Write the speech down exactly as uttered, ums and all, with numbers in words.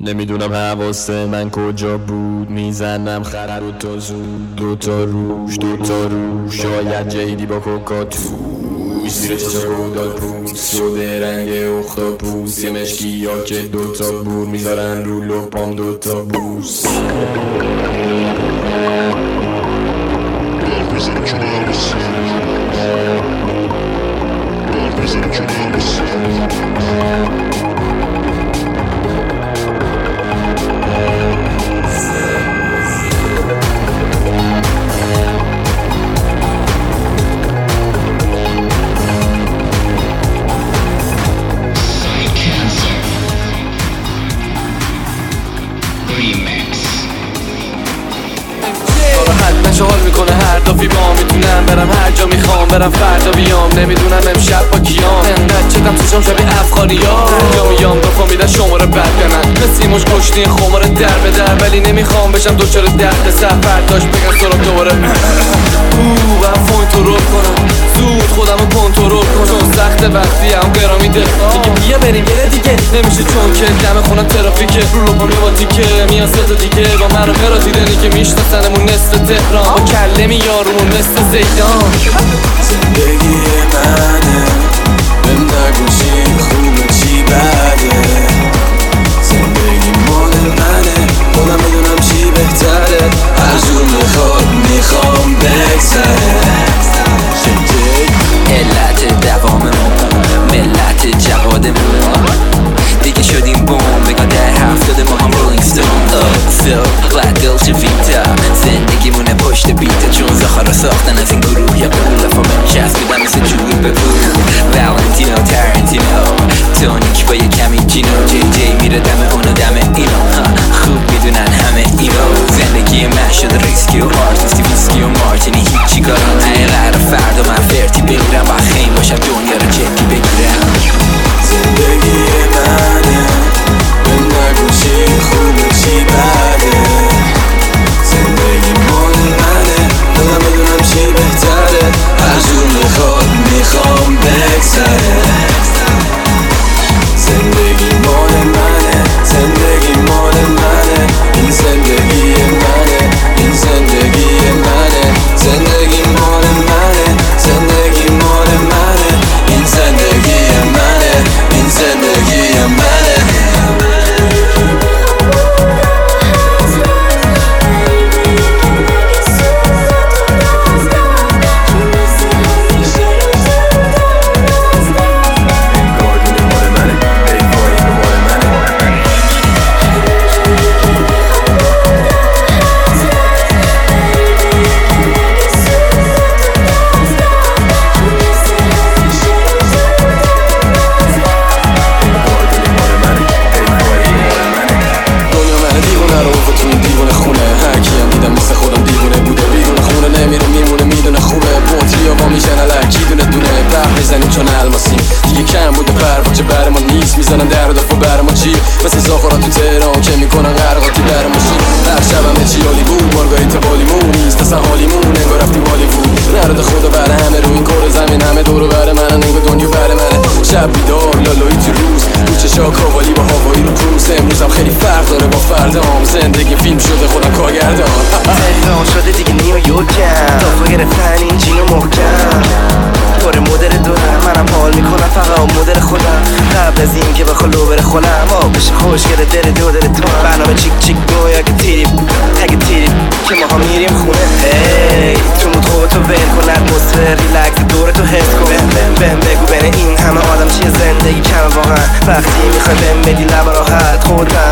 نمیدونم حواس من کجا بود، میزنم خر دوتا زود، دوتا روش دوتا روش، شاید جیدی با کوکاتوش، زیر چشم داد پوست شده رنگ اختاپوس، یه مشکی ها که دوتا بور میذارن رو لپام دوتا بوس. نشه حال میکنه هر دافی با میتونم برم هر جا میخوام برم فردا بیام، نمیدونم امشب با کیام، انقدر چتم توشم شبیه افغانیا، هر جا میام دفا میدن شماره بد به من مثل موش کشتی خماره در به در، ولی نمیخوام بشم دوچار درد سفر داشت بگم سراب دوباره اوه برم فون تو رو کنم زود خودم رو کنترل کنم، چون سخت وقتی هم قرا میده میگه بیا بریم یه دیگه نمیشه چون که دم خونم ترافیکه رو رو پامی با تیکه میان ستا دیگه با من رو قرا دیدنی که میشناسنمون نصف تهران با کلمی یارمون مثل زیدان. زندگی منه بهم نگو چی خوبه چی بده، زندگی مال منه خودم میدونم چی بهتره، هر جور میخواد میخوام بگذره. علت دواممون ملت جوادمون دیگه شدیم بوم بگاه در هفتاده ما هم رولینگ ستون فیل قدل شویتا زندگیمونه پشت بیته، چون زخارا ساختن از این گروه یا قول فامن شست بدم مثل جوی ببود والنتینو ترنتینو تونیک با یه کمی جینو جی جی میره دم اونو دم اینو خوب میدونن همه اینو، زندگی من شده ریسکی و آرتیستی ویسکی و مارتینی هیچی کاران نه قرار فردا من فرتی بمیرم با خیم باشم دنیا رو جدی بگیرم. زندگی منه بهم نگو چی خوبه چی بده، زندگی مال منه خودم بدونم چی بهتره، هر جور میخواد میخوام بگذره. زندگی مال منه زندگی مال منه این زندگی منه این زندگی منه، زندگی مال منه زندگی مال منه این زندگی منه این زندگی منه. چون الماسیم دیگه کم بوده پرواچه بر ما نیست، میزنن در و دفع بر ما چی مثل زاخارا تو تهران که میکنن غرقاتی در ماشین، هر شب همه چی حالی بود مارگاهی تا بالیمون نیست اصلا حالیمون انگار رفتیم هالیوود، نرد خدا بر همه رو این کار زمین همه دورو بر منن انگار دنیا بر منه، شب بیدار لالایی تو روز رو چشا کاوالی با هوایی رو پروس، امروزم خیلی فرق داره با فردام، زندگی فیلم شده خودم کارگردان تهران شده دیگه نیویورکم دافا گرفتن این جینو محکم پر مدر دورم منم حال میکنم فقط مدر خودم، قبل از این که بخوا لو بره خونم آبش خوشگره دل دو دل تو برنامه چیک چیک دو یا که تیری اگه تیری که ما ها میریم خونه هی تو مود خودتو ول کن اتمسفر ریلکس دورتو حس کن بهم بهم بگو بین این همه آدم چیه زندگی کمه واقعا وقتی میخوای بهم بدی لب راحت خودم